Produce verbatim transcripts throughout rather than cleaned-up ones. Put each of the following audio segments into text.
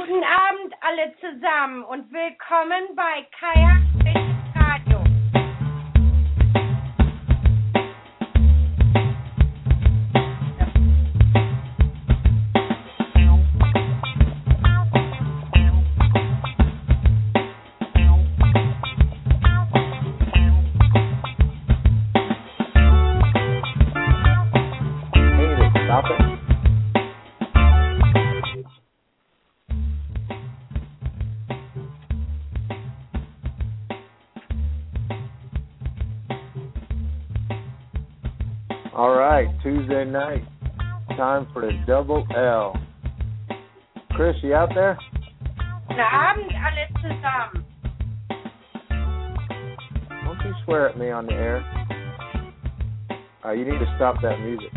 Guten Abend alle zusammen und willkommen bei Kajak Fishing Radio. All right, Tuesday night, time for the double L. Chris, you out there? Guten Abend alle zusammen. Don't you swear at me on the air. Uh, you need to stop that music.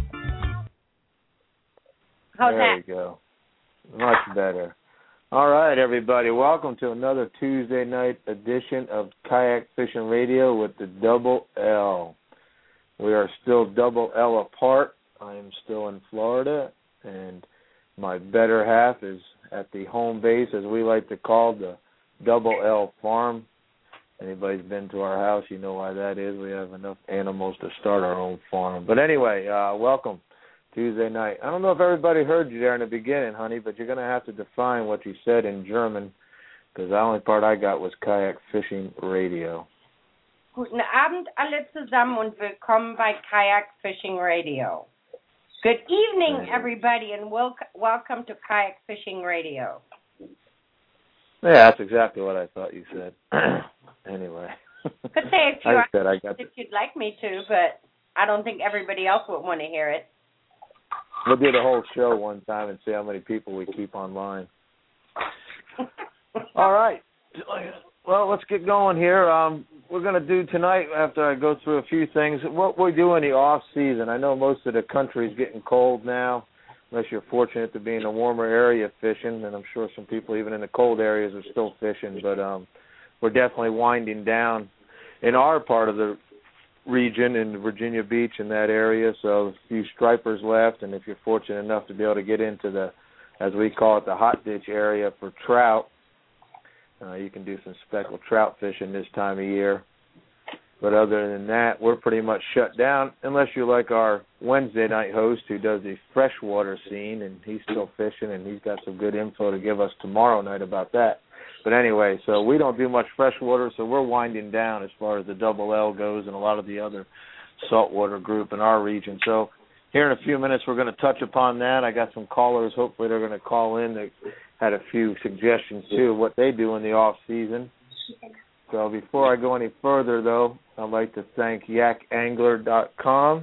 How's there that? you go. Much better. All right, everybody, welcome to another Tuesday night edition of Kayak Fishing Radio with the double L. We are still double L apart. I am still in Florida, and my better half is at the home base, as we like to call the double L farm. Anybody's been to our house, you know why that is. We have enough animals to start our own farm. But anyway, uh, welcome Tuesday night. I don't know if everybody heard you there in the beginning, honey, but you're going to have to define what you said in German, because the only part I got was Kayak Fishing Radio. Guten Abend alle zusammen und willkommen bei Kayak Fishing Radio. Good evening, everybody, and wel- welcome to Kayak Fishing Radio. Yeah, that's exactly what I thought you said. Anyway. Could say a few I said I got if you'd like me to, but I don't think everybody else would want to hear it. We'll do the whole show one time and see how many people we keep online. All right. Well, let's get going here. Um, we're going to do tonight, after I go through a few things, what we do in the off season. I know most of the country's getting cold now, unless you're fortunate to be in a warmer area fishing, and I'm sure some people even in the cold areas are still fishing, but um, we're definitely winding down in our part of the region, in Virginia Beach, in that area, so a few stripers left, and if you're fortunate enough to be able to get into the, as we call it, the hot ditch area for trout, Uh, you can do some speckled trout fishing this time of year. But other than that, we're pretty much shut down, unless you're like our Wednesday night host who does the freshwater scene, and he's still fishing, and he's got some good info to give us tomorrow night about that. But anyway, so we don't do much freshwater, so we're winding down as far as the double L goes and a lot of the other saltwater group in our region. So here in a few minutes, we're going to touch upon that. I got some callers. Hopefully they're going to call in. They had a few suggestions, too, of what they do in the off-season. So before I go any further, though, I'd like to thank yak angler dot com.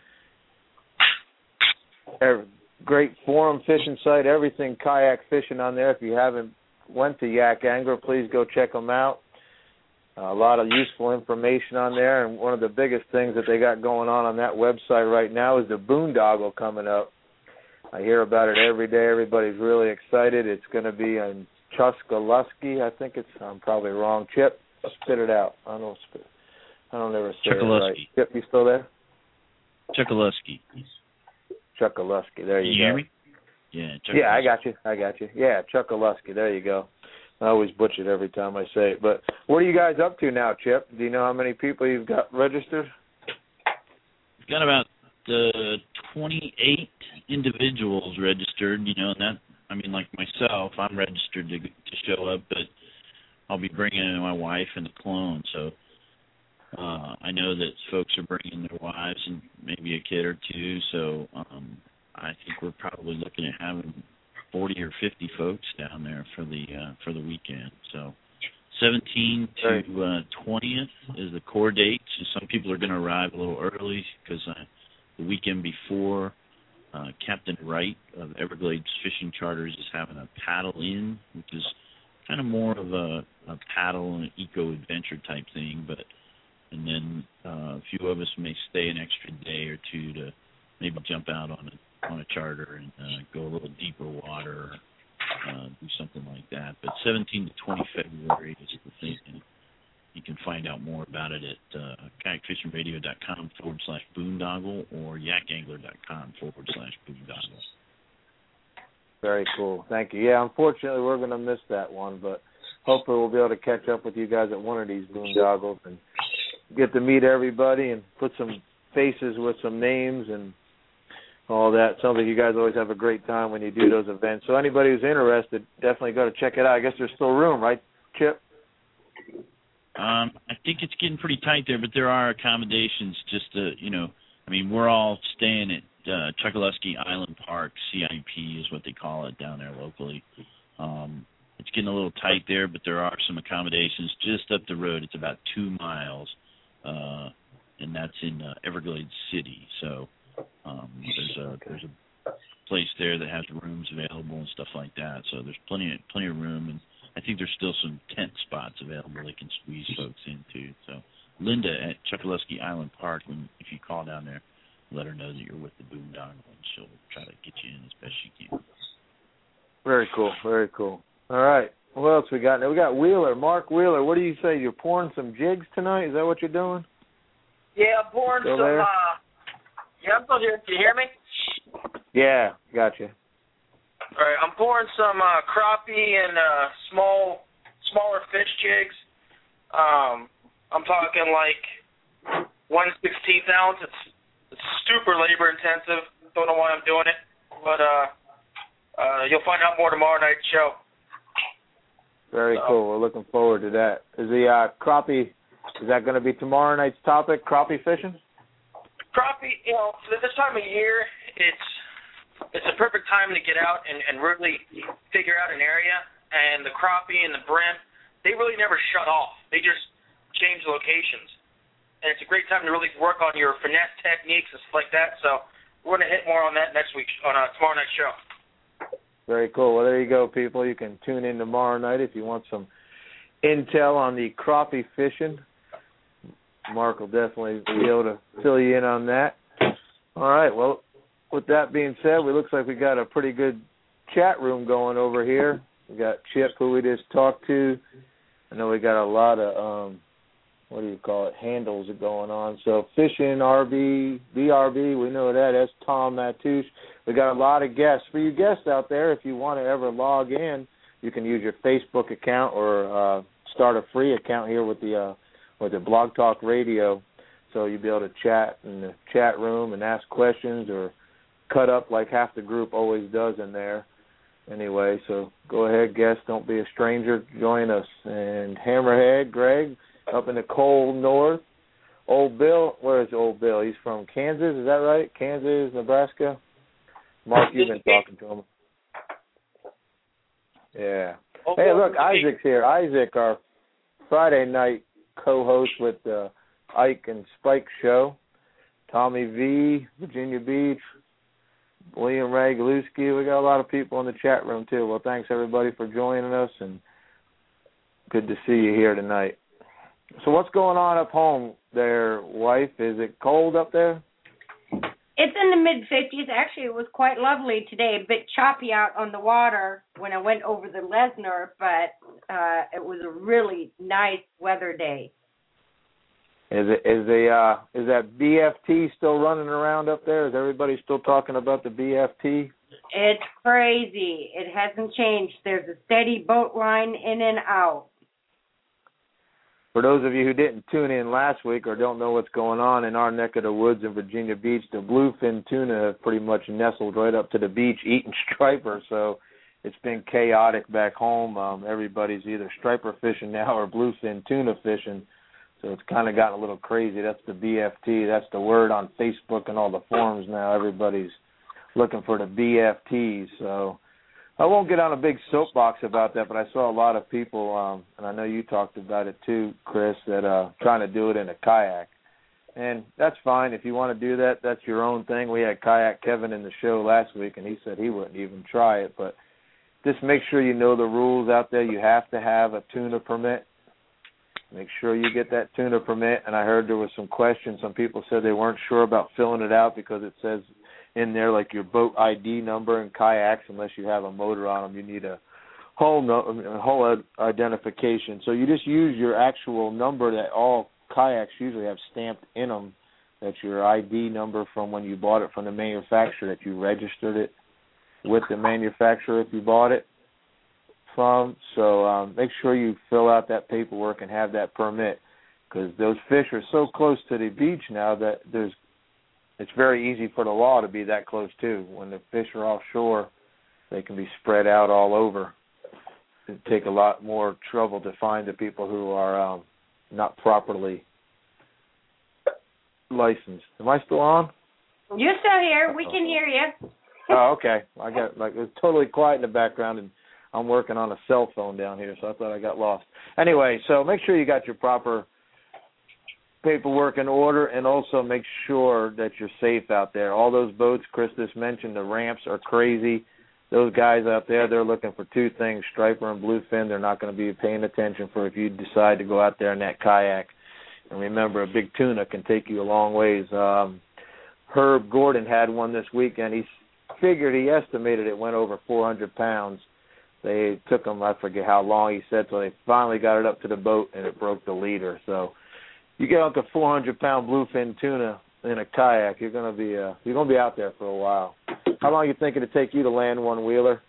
Great forum fishing site, everything kayak fishing on there. If you haven't went to Yak Angler, please go check them out. Uh, a lot of useful information on there, and one of the biggest things that they got going on on that website right now is the boondoggle coming up. I hear about it every day. Everybody's really excited. It's going to be in Chukotski. I think it's, I'm probably wrong. Chip, spit it out. I don't spit. I don't ever say it right. Chip, you still there? Chukotski. Chukotski. There you Can you go. hear me? Yeah, Yeah, I got you. I got you. Yeah, Chukotski. There you go. I always butcher it every time I say it. But what are you guys up to now, Chip? Do you know how many people you've got registered? We've got about uh, twenty-eight individuals registered, you know, and that, I mean, like myself, I'm registered to to show up, but I'll be bringing in my wife and the clone, so uh, I know that folks are bringing their wives and maybe a kid or two, so um, I think we're probably looking at having forty or fifty folks down there for the uh, for the weekend. So seventeenth to uh, twentieth is the core date. So some people are going to arrive a little early because uh, the weekend before, uh, Captain Wright of Everglades Fishing Charters is having a paddle in, which is kind of more of a, a paddle and an eco-adventure type thing. But and then uh, a few of us may stay an extra day or two to maybe jump out on a on a charter and uh, go a little deeper water, or uh, do something like that. But seventeenth to twentieth February is the thing, and you can find out more about it at uh, kayak fishing radio dot com forward slash boondoggle or yak angler dot com forward slash boondoggle. Very cool. Thank you. Yeah, unfortunately, we're going to miss that one, but hopefully we'll be able to catch up with you guys at one of these boondoggles and get to meet everybody and put some faces with some names and all that. Sounds like you guys always have a great time when you do those events. So anybody who's interested, definitely go to check it out. I guess there's still room, right, Chip? Um, I think it's getting pretty tight there, but there are accommodations just to, you know, I mean, we're all staying at uh, Chokoloskee Island Park, C I P is what they call it down there locally. Um, it's getting a little tight there, but there are some accommodations just up the road. It's about two miles, uh, and that's in uh, Everglades City. So um, there's a there's a place there that has rooms available and stuff like that. So there's plenty of, plenty of room, and I think there's still some tent spots available they can squeeze folks into. So Linda at Chokoloskee Island Park, when if you call down there, let her know that you're with the boondoggle, and she'll try to get you in as best she can. Very cool, very cool. All right, what else we got now? We got Wheeler, Mark Wheeler. What do you say? You're pouring some jigs tonight? Is that what you're doing? Yeah, I'm pouring Still some, there? uh, yeah, I'm still here. Can you hear me? Yeah, gotcha. All right, I'm pouring some uh, crappie and uh, small, smaller fish jigs. Um, I'm talking like one sixteenth ounce. It's, it's super labor intensive. Don't know why I'm doing it, but uh, uh, you'll find out more tomorrow night's show. Very so. cool. We're looking forward to that. Is the uh, crappie, is that going to be tomorrow night's topic, crappie fishing? Crappie, you know, for this time of year, it's it's a perfect time to get out and, and really figure out an area. And the crappie and the brim, they really never shut off. They just change locations. And it's a great time to really work on your finesse techniques and stuff like that. So we're going to hit more on that next week, on uh, tomorrow night's show. Very cool. Well, there you go, people. You can tune in tomorrow night if you want some intel on the crappie fishing. Mark will definitely be able to fill you in on that. All right. Well, with that being said, we looks like we got a pretty good chat room going over here. We got Chip, who we just talked to. I know we got a lot of, um, what do you call it, handles are going on. So Fishing R B, B R B, we know that. That's Tom Matouche. We got a lot of guests. For you guests out there, if you want to ever log in, you can use your Facebook account or uh, start a free account here with the uh, with the Blog Talk Radio. So you'll be able to chat in the chat room and ask questions or cut up like half the group always does in there. Anyway, so go ahead, guests. Don't be a stranger. Join us. And Hammerhead, Greg, up in the cold north. Old Bill, where is Old Bill? He's from Kansas, is that right? Kansas, Nebraska? Mark, you've been talking to him. Yeah. Hey, look, Isaac's here. Isaac, our Friday night co-host with the Ike and Spike show. Tommy V, Virginia Beach, William Ray Galuski. We got a lot of people in the chat room, too. Well, thanks, everybody, for joining us, and good to see you here tonight. So what's going on up home there, wife? Is it cold up there? It's in the mid-fifties. Actually, it was quite lovely today. A bit choppy out on the water when I went over the Lesnar, but uh, it was a really nice weather day. Is it is the uh, is that B F T still running around up there? Is everybody still talking about the B F T? It's crazy. It hasn't changed. There's a steady boat line in and out. For those of you who didn't tune in last week or don't know what's going on in our neck of the woods in Virginia Beach, the bluefin tuna have pretty much nestled right up to the beach eating striper, so it's been chaotic back home. Um, everybody's either striper fishing now or bluefin tuna fishing, so it's kind of gotten a little crazy. That's the B F T. That's the word on Facebook and all the forums now. Everybody's looking for the B F Ts, so I won't get on a big soapbox about that, but I saw a lot of people, um, and I know you talked about it too, Chris, that uh, trying to do it in a kayak. And that's fine. If you want to do that, that's your own thing. We had Kayak Kevin in the show last week, and he said he wouldn't even try it. But just make sure you know the rules out there. You have to have a tuna permit. Make sure you get that tuna permit. And I heard there was some questions. Some people said they weren't sure about filling it out because it says in there like your boat I D number in kayaks. Unless you have a motor on them, you need a whole no, whole identification. So you just use your actual number that all kayaks usually have stamped in them. That's your I D number from when you bought it from the manufacturer, that you registered it. with the manufacturer if you bought it from. So um, make sure you fill out that paperwork and have that permit, because those fish are so close to the beach now that there's it's very easy for the law to be that close too. When the fish are offshore, they can be spread out all over. It'd take a lot more trouble to find the people who are um, not properly licensed. Am I still on? You're still here. We can hear you. Oh, okay. I got like it was totally quiet in the background, and I'm working on a cell phone down here, so I thought I got lost. Anyway, so make sure you got your proper paperwork in order, and also make sure that you're safe out there. All those boats Chris just mentioned, the ramps are crazy. Those guys out there, they're looking for two things, striper and bluefin. They're not going to be paying attention for if you decide to go out there in that kayak. And remember, a big tuna can take you a long ways. Um, Herb Gordon had one this weekend. He figured, he estimated it went over four hundred pounds. They took him, I forget how long he said, so they finally got it up to the boat, and it broke the leader. So you get up to four hundred pound bluefin tuna in a kayak, you're gonna be uh, you're gonna be out there for a while. How long are you thinking it'd take you to land one wheeler?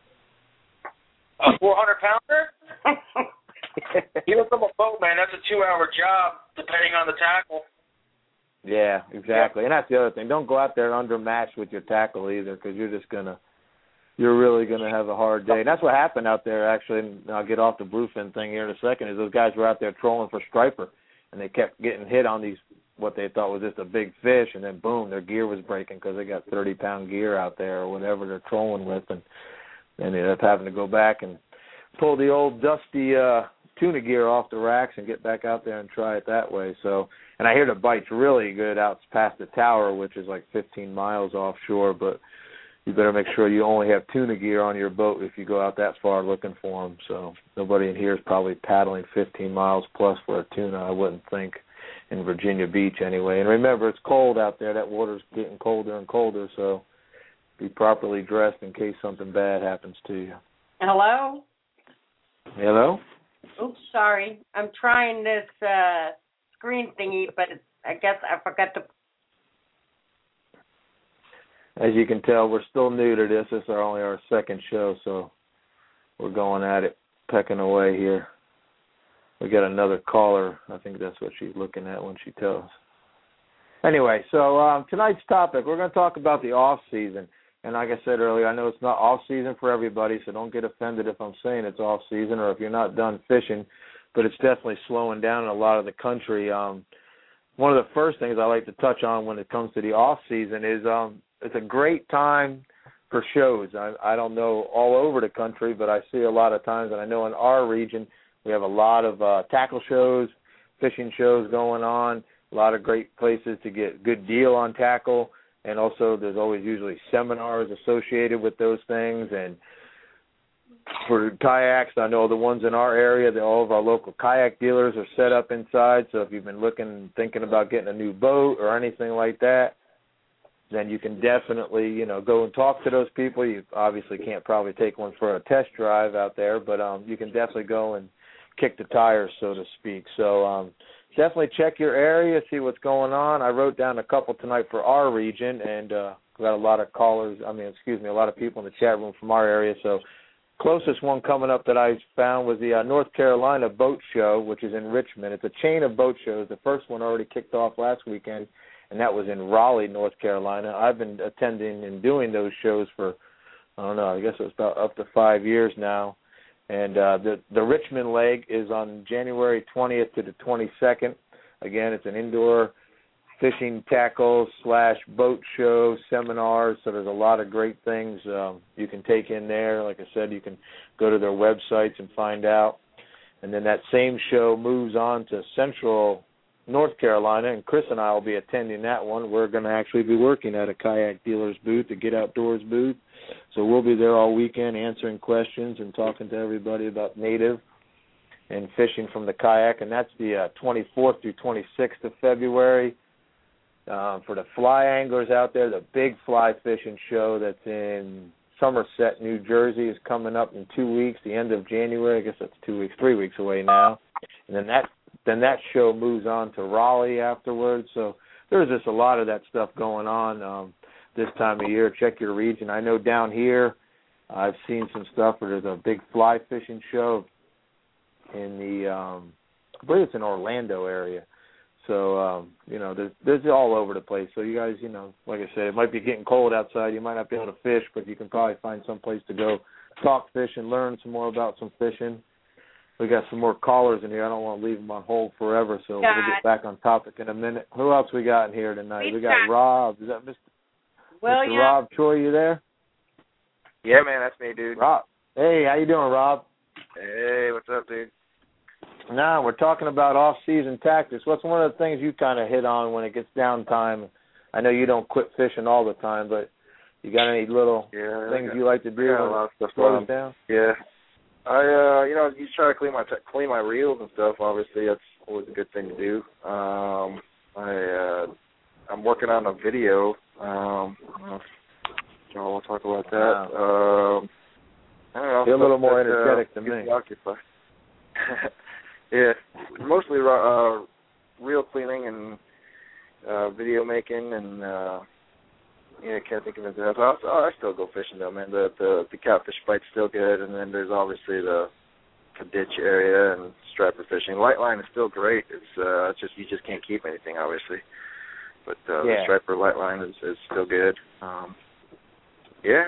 A four hundred pounder? Even from a boat, man, that's a two hour job, depending on the tackle. Yeah, exactly. And that's the other thing. Don't go out there undermatched with your tackle either, because you're just gonna you're really gonna have a hard day. And that's what happened out there actually. And I'll get off the bluefin thing here in a second. Is those guys were out there trolling for striper, and they kept getting hit on these what they thought was just a big fish, and then boom, their gear was breaking because they got thirty pound gear out there or whatever they're trolling with, and then they ended up having to go back and pull the old dusty uh, tuna gear off the racks and get back out there and try it that way. So, and I hear the bite's really good out past the tower, which is like fifteen miles offshore, but you better make sure you only have tuna gear on your boat if you go out that far looking for them. So nobody in here is probably paddling fifteen miles plus for a tuna, I wouldn't think, in Virginia Beach anyway. And remember, it's cold out there. That water's getting colder and colder, so be properly dressed in case something bad happens to you. Hello? Hello? Oops, sorry. I'm trying this uh, screen thingy, but I guess I forgot to. As you can tell, we're still new to this. This is our, only our second show, so we're going at it, pecking away here. We got another caller. I think that's what she's looking at when she tells. Anyway, so um, tonight's topic, we're going to talk about the off season. And like I said earlier, I know it's not off season for everybody, so don't get offended if I'm saying it's off season or if you're not done fishing, but it's definitely slowing down in a lot of the country. Um, one of the first things I like to touch on when it comes to the off season is um, it's a great time for shows. I, I don't know all over the country, but I see a lot of times, and I know in our region we have a lot of uh, tackle shows, fishing shows going on, a lot of great places to get good deal on tackle. And also there's always usually seminars associated with those things. And for kayaks, I know the ones in our area, that all of our local kayak dealers are set up inside. So if you've been looking, thinking about getting a new boat or anything like that, then you can definitely, you know, go and talk to those people. You obviously can't probably take one for a test drive out there, but um, you can definitely go and kick the tires, so to speak. So um, definitely check your area, see what's going on. I wrote down a couple tonight for our region, and uh, we got a lot of callers, I mean, excuse me, a lot of people in the chat room from our area. So closest one coming up that I found was the uh, North Carolina Boat Show, which is in Richmond. It's a chain of boat shows. The first one already kicked off last weekend, and that was in Raleigh, North Carolina. I've been attending and doing those shows for, I don't know, I guess it was about up to five years now. And uh, the, the Richmond leg is on January twentieth to the twenty-second. Again, it's an indoor fishing tackle slash boat show, seminars, so there's a lot of great things um, you can take in there. Like I said, you can go to their websites and find out. And then that same show moves on to Central North Carolina, and Chris and I will be attending that one. We're going to actually be working at a kayak dealer's booth, a Get Outdoors booth. So we'll be there all weekend answering questions and talking to everybody about native and fishing from the kayak. And that's the uh, twenty-fourth through twenty-sixth of February. Uh, for the fly anglers out there, the big fly fishing show that's in Somerset, New Jersey is coming up in two weeks, the end of January. I guess that's two weeks, three weeks away now. And then that then that show moves on to Raleigh afterwards. So there's just a lot of that stuff going on um, this time of year. Check your region. I know down here I've seen some stuff where there's a big fly fishing show in the, um, I believe it's in Orlando area. So, um, you know, there's, there's all over the place. So you guys, you know, like I said, it might be getting cold outside. You might not be able to fish, but you can probably find some place to go talk fish and learn some more about some fishing. We got some more callers in here. I don't want to leave them on hold forever, so God. we'll get back on topic in a minute. Who else we got in here tonight? We've we got, got Rob. Is that Mister William. Mister Rob Troy? You there? Yeah, man, that's me, dude. Rob. Hey, how you doing, Rob? Hey, what's up, dude? Nah, we're talking about off-season tactics. What's one of the things you kind of hit on when it gets downtime? I know you don't quit fishing all the time, but you got any little yeah, things got, you like to do I got a when lot of stuff it slows um, down? Yeah. I, uh, you know, you try to clean my t- clean my reels and stuff. Obviously, that's always a good thing to do. Um, I, uh, I'm working on a video. Um, I don't know if y'all want to talk about that. Wow. Um, I don't know. You're a little more that, energetic uh, than me. Occupied. Yeah, mostly uh, reel cleaning and uh, video making, and uh, yeah, I can't think of anything else. I, I still go fishing though, man. The the, the catfish bite's still good, and then there's obviously the, the ditch area and striper fishing. Light line is still great. It's uh, it's just you just can't keep anything, obviously. But uh, yeah. the striper light line is, is still good. Um, yeah.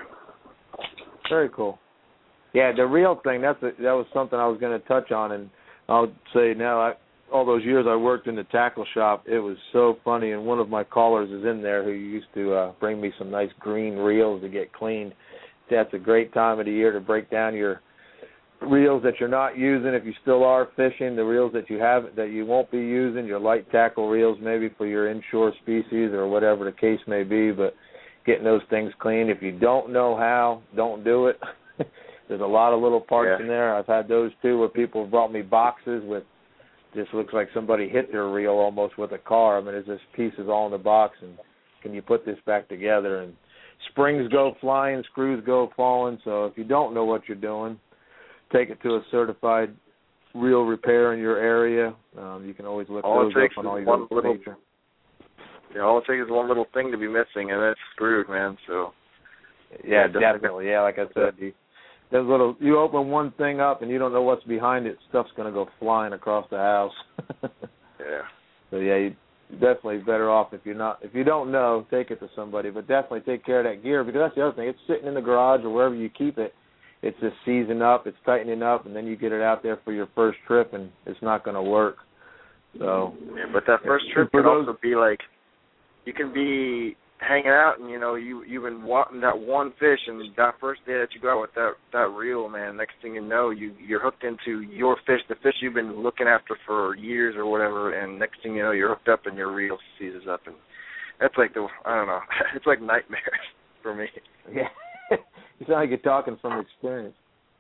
Very cool. Yeah, the reel thing, that's a, that was something I was going to touch on, and I'll say now, I, all those years I worked in the tackle shop, it was so funny, and one of my callers is in there who used to uh, bring me some nice green reels to get cleaned. That's a great time of the year to break down your reels that you're not using if you still are fishing, the reels that you have that you won't be using, your light tackle reels maybe for your inshore species or whatever the case may be, but getting those things cleaned. If you don't know how, don't do it. There's a lot of little parts yeah. in there. I've had those too where people have brought me boxes with, just looks like somebody hit their reel almost with a car. I mean, there's this pieces all in the box, and can you put this back together? And springs go flying, screws go falling. So if you don't know what you're doing, take it to a certified reel repair in your area. Um, you can always look all those it takes up on all is your one little, nature. Yeah, all it takes is one little thing to be missing, and it's screwed, man. So yeah, yeah, definitely. definitely. Yeah, like I said, you, there's little. You open one thing up and you don't know what's behind it. Stuff's gonna go flying across the house. Yeah. So yeah, you definitely better off if you're not. If you don't know, take it to somebody. But definitely take care of that gear, because that's the other thing. It's sitting in the garage or wherever you keep it. It's just seizing up. It's tightening up, and then you get it out there for your first trip, and it's not going to work. So. Yeah, but that first trip for can those, also be like, you can be hanging out, and you know you you've been wanting that one fish, and that first day that you go out with that that reel, man, next thing you know, you you're hooked into your fish, the fish you've been looking after for years or whatever, and next thing you know, you're hooked up and your reel seizes up, and that's like the I don't know, it's like nightmares for me. Yeah, you sound like you're talking from experience.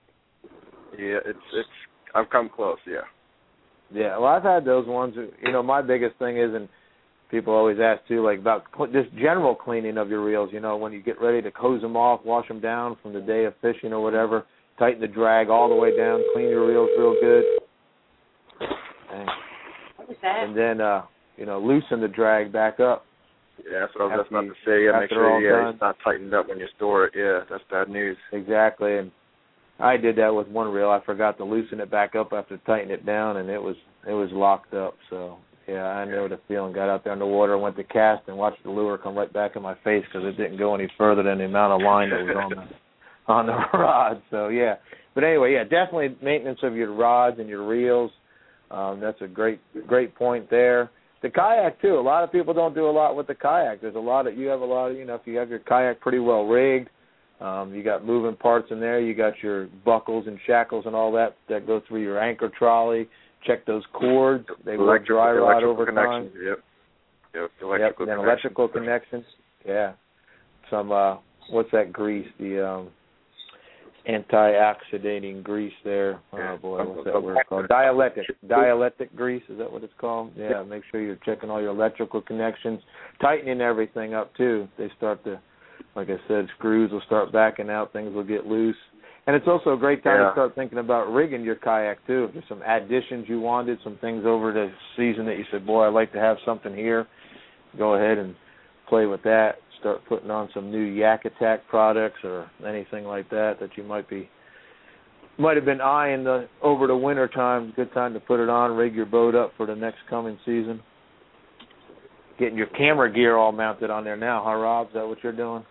Yeah, it's it's I've come close, yeah. Yeah, well, I've had those ones. You know, my biggest thing is, and people always ask too, like about just general cleaning of your reels. You know, when you get ready to hose them off, wash them down from the day of fishing or whatever, tighten the drag all the way down, clean your reels real good, and, and then uh, you know, loosen the drag back up. Yeah, that's what I was just about you, to say. Yeah, make sure yeah, done. it's not tightened up when you store it. Yeah, that's bad news. Exactly, and I did that with one reel. I forgot to loosen it back up after tightening it down, and it was it was locked up. So yeah, I know the feeling. Got out there in the water, went to cast, and watched the lure come right back in my face because it didn't go any further than the amount of line that was on the on the rod. So yeah, but anyway, yeah, definitely maintenance of your rods and your reels. Um, that's a great great point there. The kayak too. A lot of people don't do a lot with the kayak. There's a lot of you have a lot of you know if you have your kayak pretty well rigged. Um, you got moving parts in there. You got your buckles and shackles and all that that go through your anchor trolley. Check those cords. They work dry rot over time. Yep. Yep. Electrical yep. And then electrical connections. Yeah. Some uh, what's that grease? The um, anti-oxidating grease there. Oh boy, what's that word called? Dielectric. Dielectric grease. Is that what it's called? Yeah. Make sure you're checking all your electrical connections, tightening everything up too. They start to. Like I said, screws will start backing out, things will get loose. And it's also a great time yeah. to start thinking about rigging your kayak, too. If there's some additions you wanted, some things over the season that you said, boy, I'd like to have something here, go ahead and play with that, start putting on some new Yak Attack products or anything like that that you might be might have been eyeing the over the winter time. Good time to put it on, rig your boat up for the next coming season. Getting your camera gear all mounted on there now, huh, Rob? Is that what you're doing?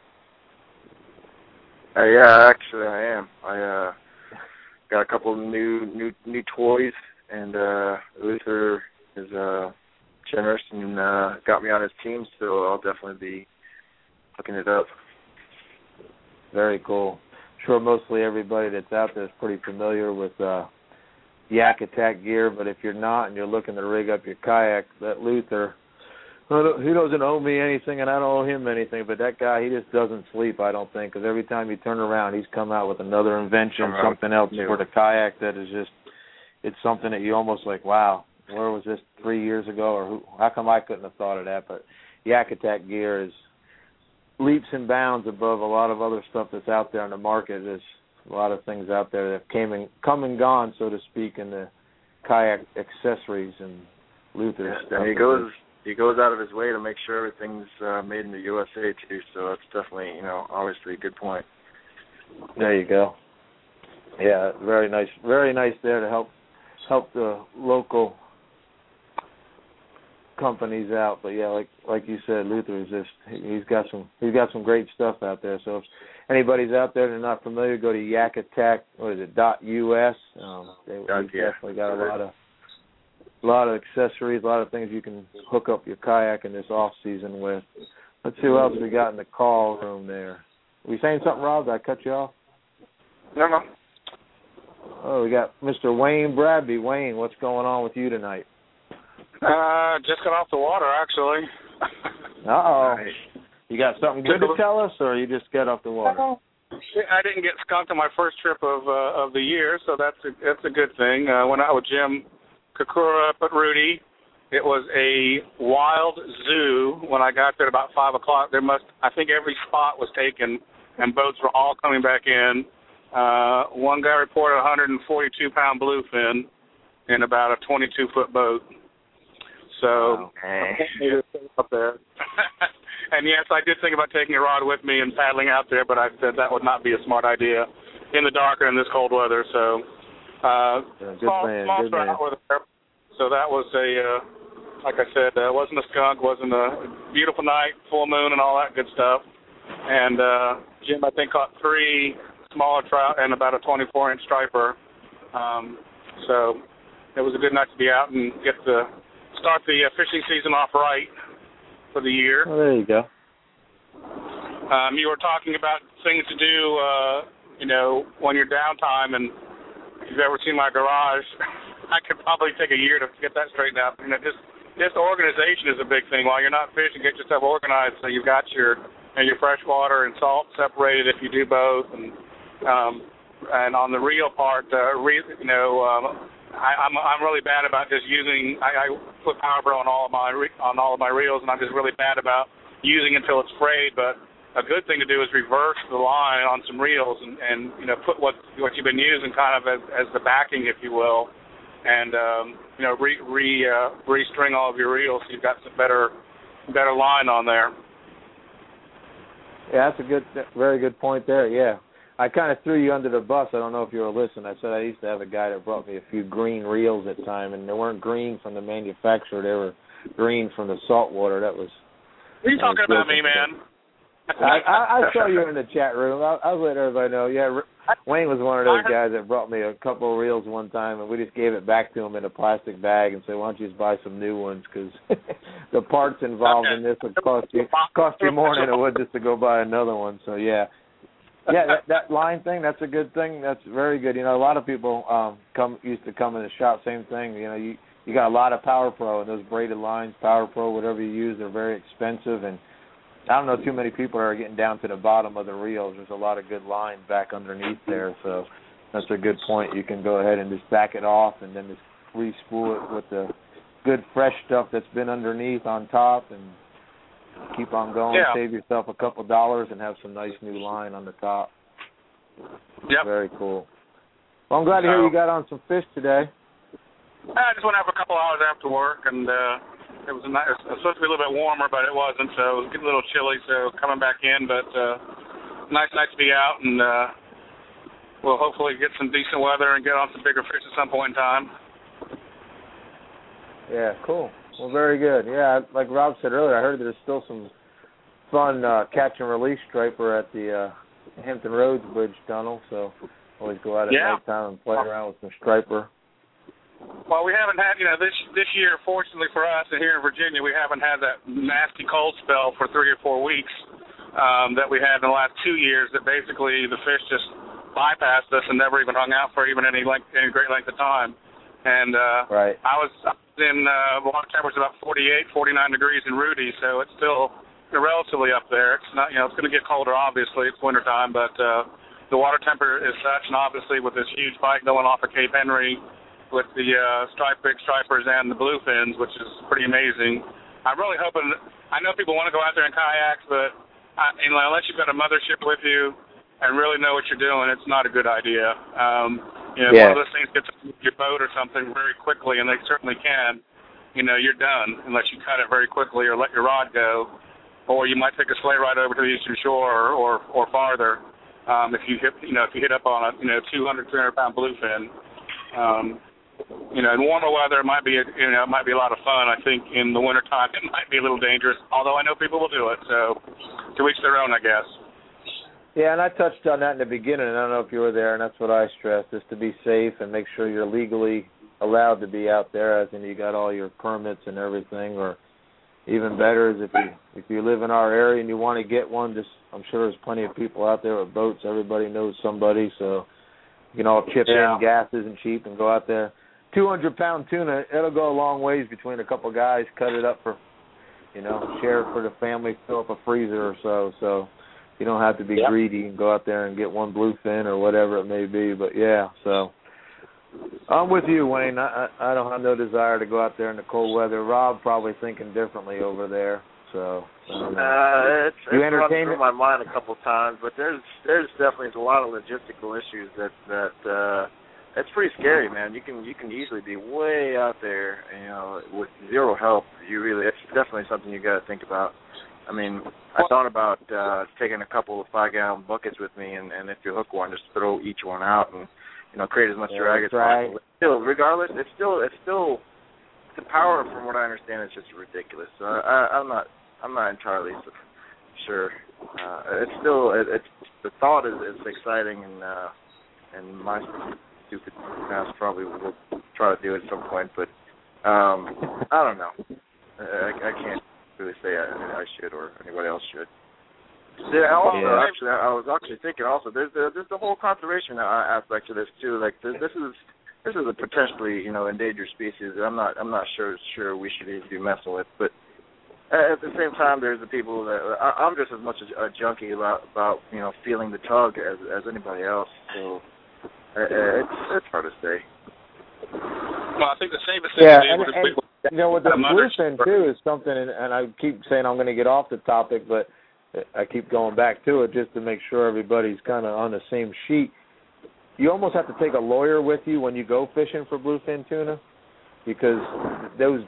Uh, yeah, actually I am. I uh, got a couple of new new new toys, and uh, Luther is uh, generous and uh, got me on his team, so I'll definitely be hooking it up. Very cool. I'm sure mostly everybody that's out there is pretty familiar with uh, Yak Attack gear, but if you're not and you're looking to rig up your kayak, that Luther, he doesn't owe me anything and I don't owe him anything, but that guy, he just doesn't sleep, I don't think, because every time you turn around, he's come out with another invention, uh-huh. something else yeah. for the kayak that is just, it's something that you almost like, wow, where was this three years ago, or who, how come I couldn't have thought of that? But Yak Attack gear is leaps and bounds above a lot of other stuff that's out there in the market. There's a lot of things out there that came and come and gone, so to speak, in the kayak accessories, and Luther's yeah, stuff. And he goes... He goes out of his way to make sure everything's uh, made in the U S A too, so that's definitely, you know, obviously a good point. There you go. Yeah, very nice, very nice there to help help the local companies out. But yeah, like like you said, Luther is just he's got some he's got some great stuff out there. So if anybody's out there and they're not familiar, go to Yak Attack. What is it? Dot U S. Um, they, they definitely got a lot of. A lot of accessories, a lot of things you can hook up your kayak in this off season with. Let's see what else we got in the call room there. Were you saying something, Rob? Did I cut you off? No, no. Oh, we got Mister Wayne Bradby. Wayne, what's going on with you tonight? Uh, just got off the water, actually. Uh-oh. Nice. You got something good to tell us, or you just got off the water? I didn't get skunked on my first trip of uh, of the year, so that's a, that's a good thing. Uh, went out with Jim Kakura up at Rudy. It was a wild zoo. When I got there at about five o'clock, there must I think every spot was taken, and boats were all coming back in. Uh, one guy reported a one hundred forty-two pound bluefin in about a twenty-two foot boat. So okay. up there. And yes, I did think about taking a rod with me and paddling out there, but I said that would not be a smart idea in the dark and in this cold weather. So. Uh, yeah, good small, man, small good man. were there. So that was a, uh, like I said, uh, wasn't a skunk, wasn't a beautiful night, full moon and all that good stuff. And uh, Jim, I think, caught three smaller trout and about a twenty-four inch striper. Um, so it was a good night to be out and get to start the uh, fishing season off right for the year. Oh, there you go. Um, you were talking about things to do, uh, you know, when you're downtime, and if you've ever seen my garage, I could probably take a year to get that straightened out. You know, just just organization is a big thing. While you're not fishing, get yourself organized so you've got your and your fresh water and salt separated if you do both. And um, and on the reel part, uh, re, you know, um, I, I'm I'm really bad about just using. I, I put Power Pro on all of my on all of my reels, and I'm just really bad about using until it's frayed. But a good thing to do is reverse the line on some reels and, and you know, put what what you've been using kind of as, as the backing, if you will, and um, you know, re re uh, restring all of your reels so you've got some better better line on there. Yeah, that's a good, very good point there. Yeah, I kind of threw you under the bus. I don't know if you were listening. I said I used to have a guy that brought me a few green reels at the time, and they weren't green from the manufacturer. They were green from the salt water. That was. What are you talking about me, man? I, I, I saw you in the chat room. I, I was letting everybody know. Yeah, Wayne was one of those guys that brought me a couple of reels one time, and we just gave it back to him in a plastic bag and said, "Why don't you just buy some new ones? Because the parts involved in this would cost you cost you more than it would just to go buy another one." So yeah, yeah, that, that line thing, that's a good thing. That's very good. You know, a lot of people um, come used to come in the shop. Same thing. You know, you you got a lot of Power Pro, and those braided lines, Power Pro, whatever you use, they're very expensive, and I don't know too many people are getting down to the bottom of the reels. There's a lot of good line back underneath there, so that's a good point. You can go ahead and just back it off and then just re-spool it with the good fresh stuff that's been underneath on top and keep on going. Yeah. Save yourself a couple dollars and have some nice new line on the top. Yep. Very cool. Well, I'm glad to hear you got on some fish today. I just want to have a couple hours after work and uh, it was, a nice, it was supposed to be a little bit warmer, but it wasn't, so it was getting a little chilly, so coming back in, but uh, nice night to be out, and uh, we'll hopefully get some decent weather and get on some bigger fish at some point in time. Yeah, cool. Well, very good. Yeah, like Rob said earlier, I heard there's still some fun uh, catch and release striper at the uh, Hampton Roads Bridge Tunnel, so always go out at yeah. nighttime and play around with some striper. Well, we haven't had, you know, this this year, fortunately for us, and here in Virginia, we haven't had that nasty cold spell for three or four weeks um, that we had in the last two years. That basically the fish just bypassed us and never even hung out for even any length, any great length of time. And uh, right. I was in uh, water temperature's about forty-eight, forty-nine degrees in Rudy, so it's still relatively up there. It's not, you know, it's going to get colder. Obviously, it's wintertime, but uh, the water temperature is such, and obviously with this huge bite going off of Cape Henry, with the uh, striped big stripers and the bluefins, which is pretty amazing. I'm really hoping, I know people want to go out there in kayaks, but I, you know, unless you've got a mothership with you and really know what you're doing, it's not a good idea. Um, you know, yeah. if one of those things gets on your boat or something very quickly, and they certainly can, you know, you're done unless you cut it very quickly or let your rod go, or you might take a sleigh ride over to the eastern shore or, or, or farther um, if you hit, you know, if you hit up on a, you know, two hundred, three hundred pound bluefin. Um, You know, in warmer weather, it might be, a, you know, it might be a lot of fun. I think in the wintertime, it might be a little dangerous, although I know people will do it. So, to each their own, I guess. Yeah, and I touched on that in the beginning, and I don't know if you were there, and that's what I stressed, is to be safe and make sure you're legally allowed to be out there, as in you got all your permits and everything, or even better is if you if you live in our area and you want to get one, just I'm sure there's plenty of people out there with boats. Everybody knows somebody, so you can all chip yeah. in. Gas isn't cheap, and go out there. two hundred pound tuna, it'll go a long ways between a couple of guys, cut it up for, you know, share it for the family, fill up a freezer or so. So you don't have to be yep. greedy and go out there and get one bluefin or whatever it may be. But, yeah, so I'm with you, Wayne. I, I don't have no desire to go out there in the cold weather. Rob probably thinking differently over there. So um, uh, it's, you it's run entertain through my mind a couple of times, but there's there's definitely a lot of logistical issues that that uh, it's pretty scary, man. You can you can easily be way out there, you know, with zero help. You really, it's definitely something you got to think about. I mean, I thought about uh, taking a couple of five gallon buckets with me, and, and if you hook one, just throw each one out and you know create as much yeah, drag as right. possible. Still, regardless, it's still it's still the power, from what I understand, is just ridiculous. So I, I, I'm not I'm not entirely sure. Uh, it's still it, it's the thought is, is exciting, and uh, and my stupid ass probably will try to do it at some point, but um, I don't know. I, I can't really say I, I should or anybody else should. Yeah, also, yeah. actually, I was actually thinking also there's the there's the whole conservation aspect to this too. Like this, this is this is a potentially you know endangered species. I'm not I'm not sure sure we should even be messing with, but at the same time, there's the people that I, I'm just as much a, a junkie about about you know feeling the tug as as anybody else. So uh, it's it's hard to say. Well, I think the safest thing yeah, to do and, is and, we, you know, with the mother- bluefin too is something, and, and I keep saying I'm going to get off the topic, but I keep going back to it just to make sure everybody's kind of on the same sheet. You almost have to take a lawyer with you when you go fishing for bluefin tuna, because those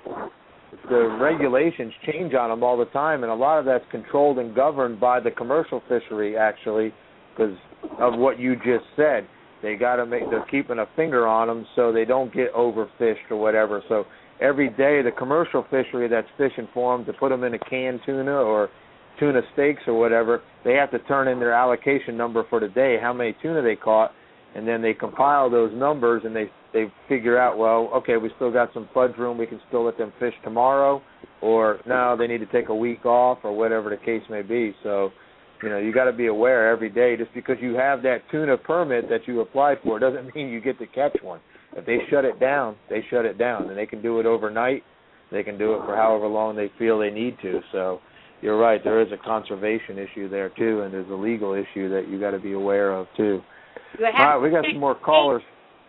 the regulations change on them all the time, and a lot of that's controlled and governed by the commercial fishery, actually, because of what you just said. They got to make, they're keeping a finger on them so they don't get overfished or whatever. So every day the commercial fishery that's fishing for them to put them in a canned tuna or tuna steaks or whatever, they have to turn in their allocation number for the day, how many tuna they caught, and then they compile those numbers and they they figure out, well, okay, we still got some fudge room, we can still let them fish tomorrow, or no, they need to take a week off or whatever the case may be. So, you know, you got to be aware every day. Just because you have that tuna permit that you applied for doesn't mean you get to catch one. If they shut it down, they shut it down, and they can do it overnight. They can do it for however long they feel they need to. So you're right, there is a conservation issue there too, and there's a legal issue that you got to be aware of too. You have All right, we got some more callers.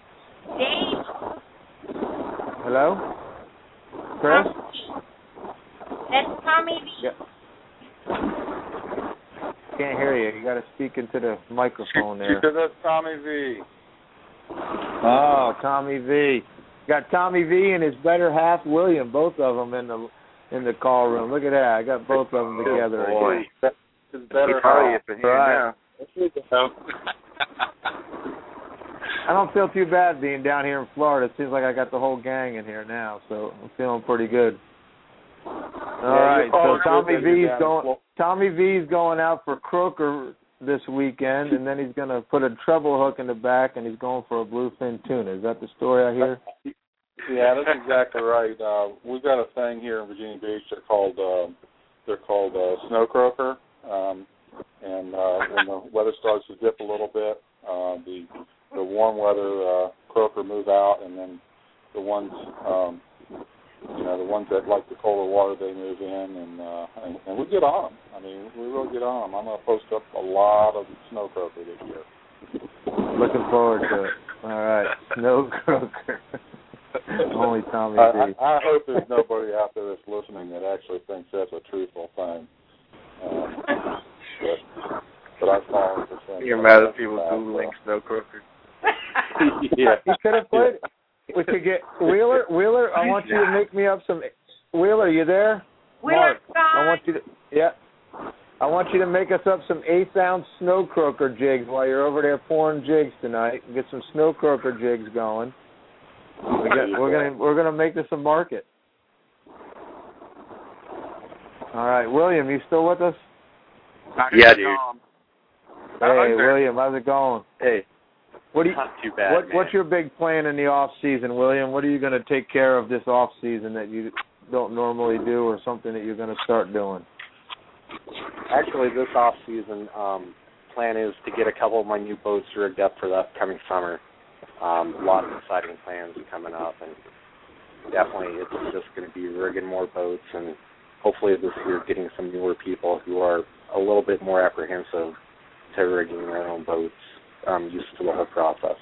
Dave. Hello? Chris? That's Tommy V. Yeah. Can't hear you. You got to speak into the microphone there. Because that's Tommy V. Oh, Tommy V. Got Tommy V and his better half, William, both of them in the in the call room. Look at that. I got both of them together. Oh, boy. Again. It's better how you right. now. I don't feel too bad being down here in Florida. It seems like I got the whole gang in here now, so I'm feeling pretty good. All yeah, right, so Tommy V's going. Tommy V's going out for croaker this weekend, and then he's going to put a treble hook in the back, and he's going for a bluefin tuna. Is that the story I hear? Yeah, that's exactly right. Uh, we've got a thing here in Virginia Beach. They're called uh, they're called uh, snow croaker, um, and uh, when the weather starts to dip a little bit, uh, the the warm weather uh, croaker move out, and then the ones um, you know the ones that like the colder water, they move in, and uh, and, and we get on them. I mean, we really get on them. I'm going to post up a lot of snow croaker this year. Looking forward to it. All right, snow croaker. Only Tommy I, V. I, I hope there's nobody out there that's listening that actually thinks that's a truthful thing. Um, but, but I follow it. You're mad at people Googling snow croaker? Yeah. He could have played. We could get Wheeler. Wheeler, I want you to make me up some. Wheeler, you there? Wheeler's gone. I want you to. Yeah. I want you to make us up some eighth ounce snow croaker jigs while you're over there pouring jigs tonight. Get some snow croaker jigs going. We got, we're gonna we're gonna make this a market. All right, William, you still with us? Yeah, dude. Hey, William, how's it going? Hey, what do you? Not too bad. What, man. What's your big plan in the off season, William? What are you going to take care of this off season that you don't normally do, or something that you're going to start doing? Actually, this off season um, plan is to get a couple of my new boats rigged up for the upcoming summer. Um, a lot of exciting plans coming up, and definitely it's just going to be rigging more boats, and hopefully this year getting some newer people who are a little bit more apprehensive to rigging their own boats, um, used to the whole process.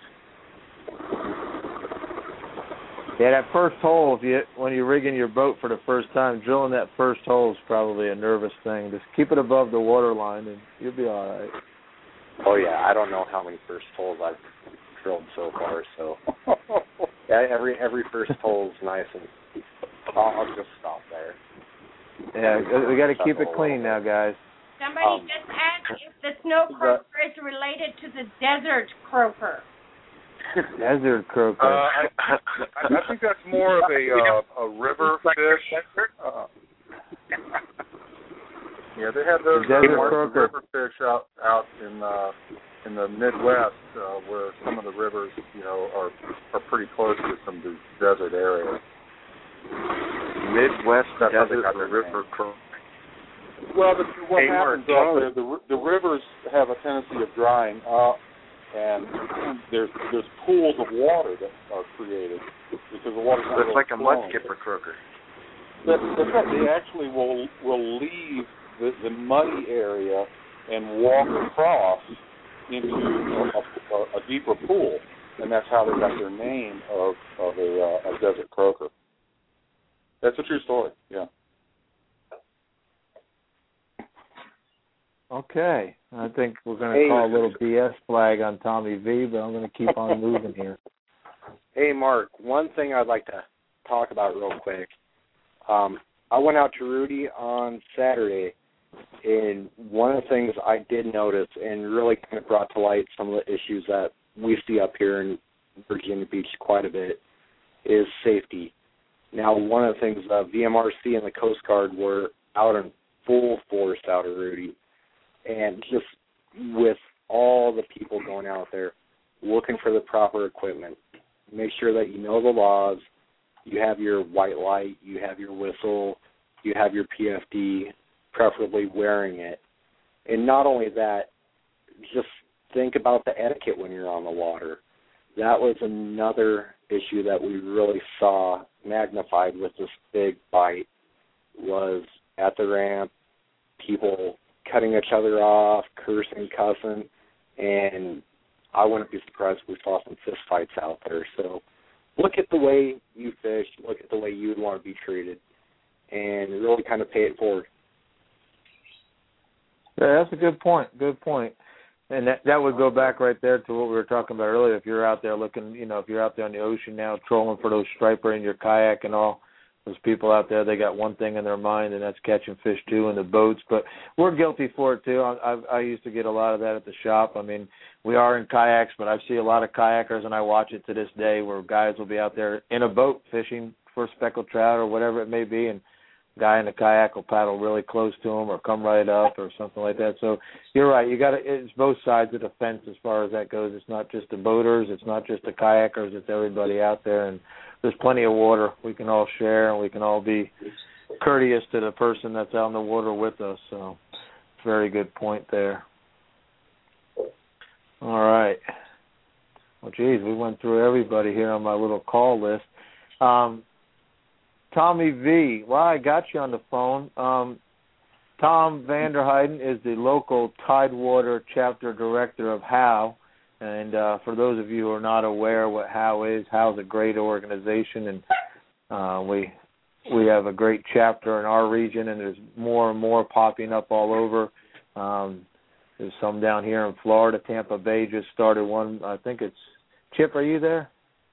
Yeah, that first hole, if you, when you're rigging your boat for the first time, drilling that first hole is probably a nervous thing. Just keep it above the water line, and you'll be all right. Oh, yeah, I don't know how many first holes I've drilled so far, so yeah, every every first hole is nice, and I'll, I'll just stop there. Yeah, we got to keep it clean now, guys. Somebody Um, just asked if the snow croaker is related to the desert croaker. Desert croaker. Uh, I, I, I think that's more of a uh, a river fish. Uh, yeah, they have those uh, river fish out out in uh, in the Midwest, uh, where some of the rivers, you know, are are pretty close to some of the desert areas. Midwest That's desert or river croaker. Well, the, what hey, happens Mark, out there, the, the rivers have a tendency of drying up, and there's there's pools of water that are created because the water's not So it's really like a flowing. mudskipper croaker. That, that's right. They actually will will leave the, the muddy area and walk across into a, a, a deeper pool, and that's how they got their name of of a, uh, a desert croaker. That's a true story. Yeah. Okay, I think we're going to Hey. call a little B S flag on Tommy V, but I'm going to keep on moving here. Hey, Mark, one thing I'd like to talk about real quick. Um, I went out to Rudy on Saturday, and one of the things I did notice and really kind of brought to light some of the issues that we see up here in Virginia Beach quite a bit is safety. Now, one of the things uh, V M R C and the Coast Guard were out in full force out of Rudy, and just with all the people going out there looking for the proper equipment. Make sure that you know the laws, you have your white light, you have your whistle, you have your P F D, preferably wearing it. And not only that, just think about the etiquette when you're on the water. That was another issue that we really saw magnified with this big bite, was at the ramp, people cutting each other off, cursing, cussing, and I wouldn't be surprised if we saw some fist fights out there. So look at the way you fish, look at the way you would want to be treated, and really kind of pay it forward. Yeah, that's a good point. Good point. And that that would go back right there to what we were talking about earlier. If you're out there looking, you know, if you're out there on the ocean now trolling for those striper in your kayak and all, Those people out there, they got one thing in their mind, and that's catching fish too in the boats. But we're guilty for it too. I, I, I used to get a lot of that at the shop. I mean, we are in kayaks, but I see a lot of kayakers, and I watch it to this day, where guys will be out there in a boat fishing for speckled trout or whatever it may be, and a guy in a kayak will paddle really close to them or come right up or something like that. So you're right. You got to. It's both sides of the fence as far as that goes. It's not just the boaters. It's not just the kayakers. It's everybody out there, and there's plenty of water. We can all share, and we can all be courteous to the person that's out in the water with us. So, very good point there. All right. Well, geez, we went through everybody here on my little call list. Um, Tommy V, well, I got you on the phone. Um, Tom Vanderheiden is the local Tidewater chapter director of H O W. And uh, for those of you who are not aware what H O W is, H O W is a great organization, and uh, we we have a great chapter in our region, and there's more and more popping up all over. Um, there's some down here in Florida. Tampa Bay just started one. I think it's Chip. Are you there?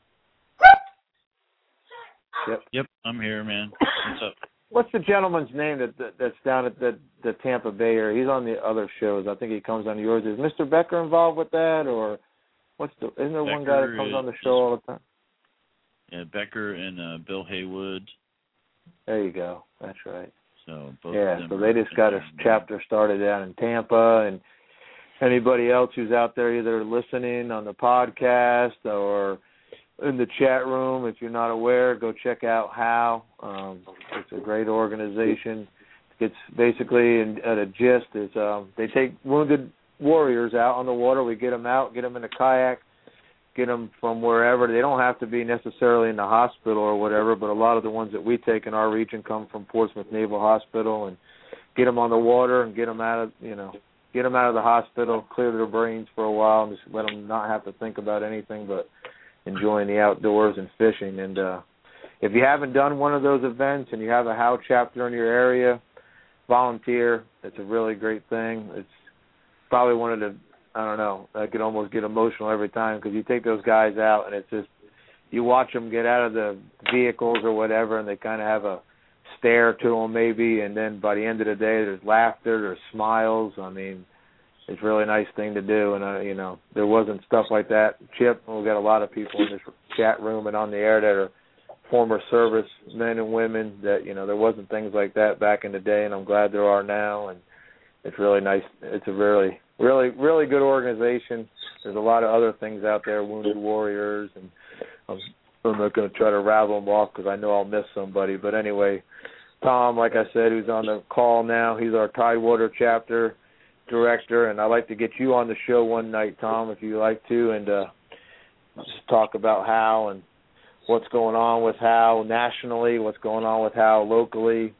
Chip. Yep, I'm here, man. What's up? What's the gentleman's name that, that that's down at the, the Tampa Bay area? He's on the other shows. I think he comes on yours. Is Mister Becker involved with that, or what's the? Isn't there Becker one guy that comes on the show all the time? Yeah, Becker and uh, Bill Haywood. There you go. That's right. So both yeah, of them so they just got a chapter started down in Tampa, and anybody else who's out there either listening on the podcast or in the chat room, if you're not aware, go check out H O W. Um, it's a great organization. It's basically, in, at a gist, is um, they take wounded warriors out on the water. We get them out, get them in a kayak, get them from wherever. They don't have to be necessarily in the hospital or whatever, but a lot of the ones that we take in our region come from Portsmouth Naval Hospital, and get them on the water and get them out of, you know, get them out of the hospital, clear their brains for a while, and just let them not have to think about anything but enjoying the outdoors and fishing. And uh, if you haven't done one of those events and you have a H O W chapter in your area, volunteer. It's a really great thing. It's probably one of the, I don't know, I could almost get emotional every time because you take those guys out and it's just, you watch them get out of the vehicles or whatever and they kind of have a stare to them maybe, and then by the end of the day there's laughter, there's smiles. I mean, it's a really nice thing to do, and, uh, you know, there wasn't stuff like that. Chip, we've got a lot of people in this chat room and on the air that are former service men and women that, you know, there wasn't things like that back in the day, and I'm glad there are now, and it's really nice. It's a really, really, really good organization. There's a lot of other things out there, Wounded Warriors, and I'm, I'm not going to try to rattle them off because I know I'll miss somebody. But anyway, Tom, like I said, who's on the call now, he's our Tidewater chapter director, and I'd like to get you on the show one night, Tom, if you like to, and uh, just talk about how and what's going on with how nationally, what's going on with how locally.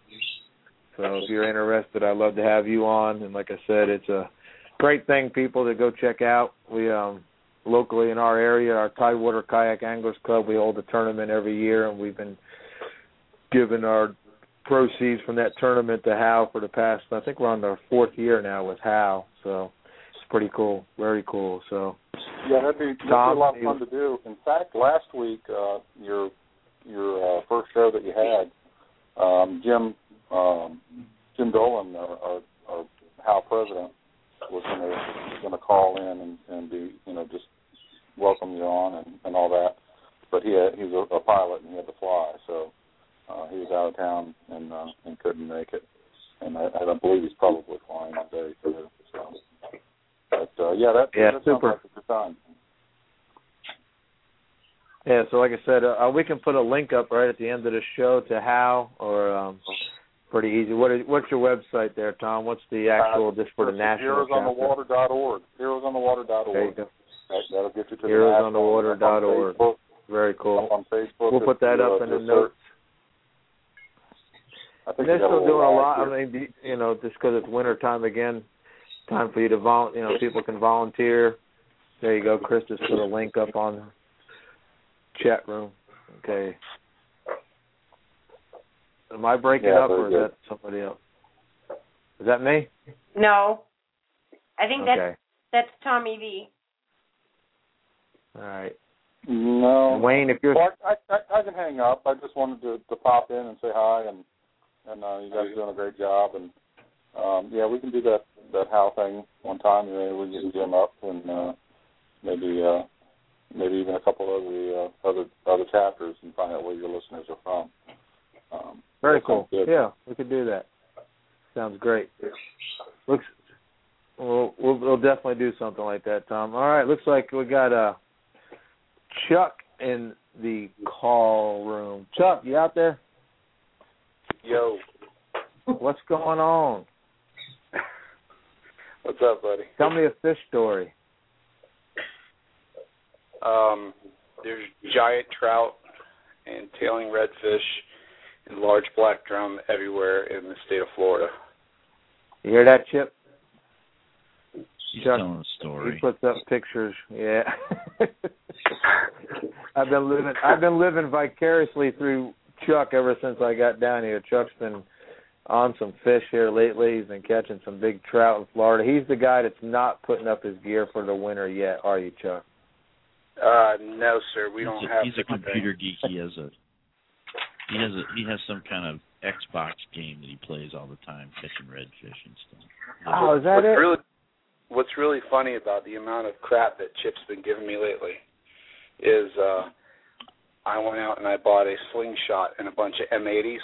So if you're interested, I'd love to have you on. And like I said, it's a great thing, people, to go check out. We um, locally in our area, our Tidewater Kayak Anglers Club, we hold a tournament every year, and we've been giving our proceeds from that tournament to H O W for the past, I think we're on our fourth year now with H O W. So it's pretty cool, very cool. So yeah, that'd be, that'd be a lot of fun to do. In fact, last week, uh, your your uh, first show that you had, um, Jim um, Jim Dolan, our, our, our H O W president, was going to going to call in and, and be, you know, just welcome you on and, and all that. But he had, he was a, a pilot and he had to fly, so uh, he was out of town and uh, and couldn't make it. And I, I believe he's probably flying today too. So. But, uh, yeah, that, yeah, that super. sounds like a good time. Yeah, so like I said, uh, we can put a link up right at the end of the show to H O W, or um, pretty easy. What is, what's your website there, Tom? What's the actual, uh, just for the national heroes on the water dot org. heroes on the water dot org. There you go. That, that'll get you to heroes the on the water dot org. Very cool. On Facebook, we'll put that up in the notes. I think they're still doing a lot. Here. I mean, you know, just because it's winter time again, time for you to vol. You know, people can volunteer. There you go. Chris just put a link up on the chat room. Okay. Am I breaking yeah, up, or is good. that somebody else? Is that me? No. I think okay. that's that's Tommy V. All right. No. Wayne, if you're... Well, I, I, I can hang up. I just wanted to, to pop in and say hi, and and uh, you guys are doing a great job. And, um, yeah, we can do that, that How thing one time. Maybe we can get Jim up and uh, maybe uh, maybe even a couple of the uh, other other chapters and find out where your listeners are from. Um, Very cool. Yeah, we could do that. Sounds great. Looks, we'll, we'll we'll definitely do something like that, Tom. All right, looks like we got uh, Chuck in the call room. Chuck, you out there? Yo. What's going on? What's up, buddy? Tell me a fish story. Um, there's giant trout and tailing redfish and large black drum everywhere in the state of Florida. You hear that, Chip? She's Chuck, telling a story. He puts up pictures. Yeah. I've been living. I've been living vicariously through Chuck ever since I got down here. Chuck's been on some fish here lately. He's been catching some big trout in Florida. He's the guy that's not putting up his gear for the winter yet, are you, Chuck? Uh, no, sir. We he's don't a, have. He's a computer geek. He has a. He has a. He has some kind of Xbox game that he plays all the time, catching redfish and stuff. Oh, is that what's it? Really, what's really funny about the amount of crap that Chip's been giving me lately is uh, I went out and I bought a slingshot and a bunch of M eighties.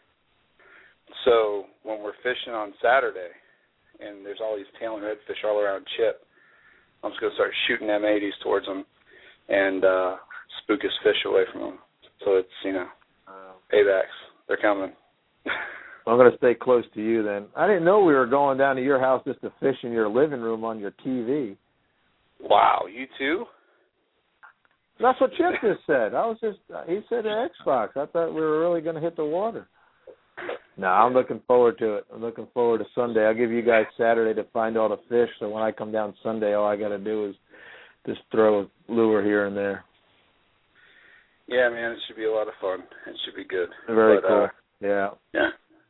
So when we're fishing on Saturday and there's all these tailing redfish all around Chip, I'm just going to start shooting M eighties towards them and uh, spook his fish away from them. So it's, you know, paybacks. They're coming. I'm going to stay close to you then. I didn't know we were going down to your house just to fish in your living room on your T V. Wow, you too? That's what Chip just said. I was just, he said an Xbox. I thought we were really going to hit the water. No, I'm looking forward to it. I'm looking forward to Sunday. I'll give you guys Saturday to find all the fish, so when I come down Sunday, all I got to do is just throw a lure here and there. Yeah, man, it should be a lot of fun. It should be good. Very but, cool. Uh, yeah. Yeah.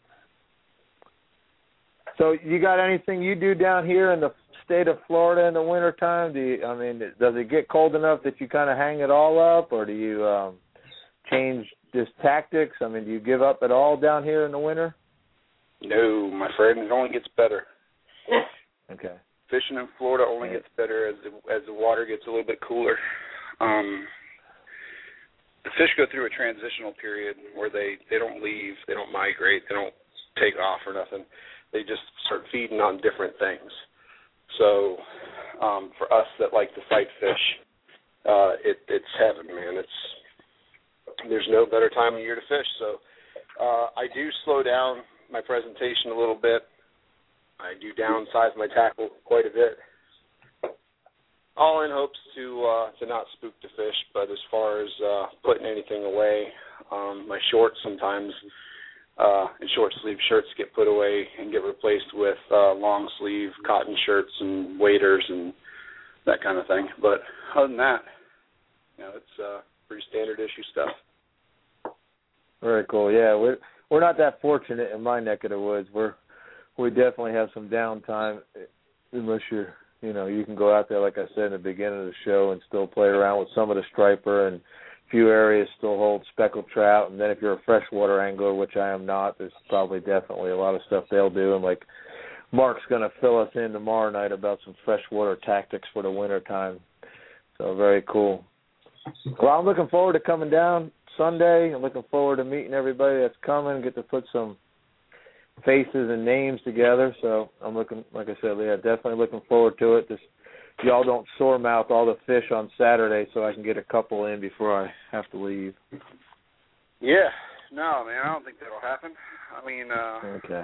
So you got anything you do down here in the state of Florida in the wintertime? Do you, I mean, does it get cold enough that you kind of hang it all up, or do you um, change just tactics? I mean, do you give up at all down here in the winter? No, my friend, it only gets better. Okay. Fishing in Florida only gets better as the, as the water gets a little bit cooler. Um, the fish go through a transitional period where they, they don't leave, they don't migrate, they don't take off or nothing. They just start feeding on different things. So um, for us that like to fight fish, uh, it, it's heaven, man. It's there's no better time of year to fish. So uh, I do slow down my presentation a little bit. I do downsize my tackle quite a bit, all in hopes to uh, to not spook the fish. But as far as uh, putting anything away, um, my shorts sometimes uh, and short sleeve shirts get put away and get replaced with uh, long sleeve cotton shirts and waders and that kind of thing. But other than that, you know, it's uh, pretty standard issue stuff. Very cool. Yeah, we're we're not that fortunate in my neck of the woods. We're we definitely have some downtime, unless you're, you know, you can go out there, like I said in the beginning of the show, and still play around with some of the striper, and a few areas still hold speckled trout. And then if you're a freshwater angler, which I am not, there's probably definitely a lot of stuff they'll do. And like Mark's going to fill us in tomorrow night about some freshwater tactics for the winter time. So very cool. Well, I'm looking forward to coming down Sunday. I'm looking forward to meeting everybody that's coming, get to put some faces and names together. So I'm looking, like I said, yeah, definitely looking forward to it. Just y'all don't sore mouth all the fish on Saturday, so I can get a couple in before I have to leave. Yeah, no, man, I don't think that'll happen. I mean, uh, okay.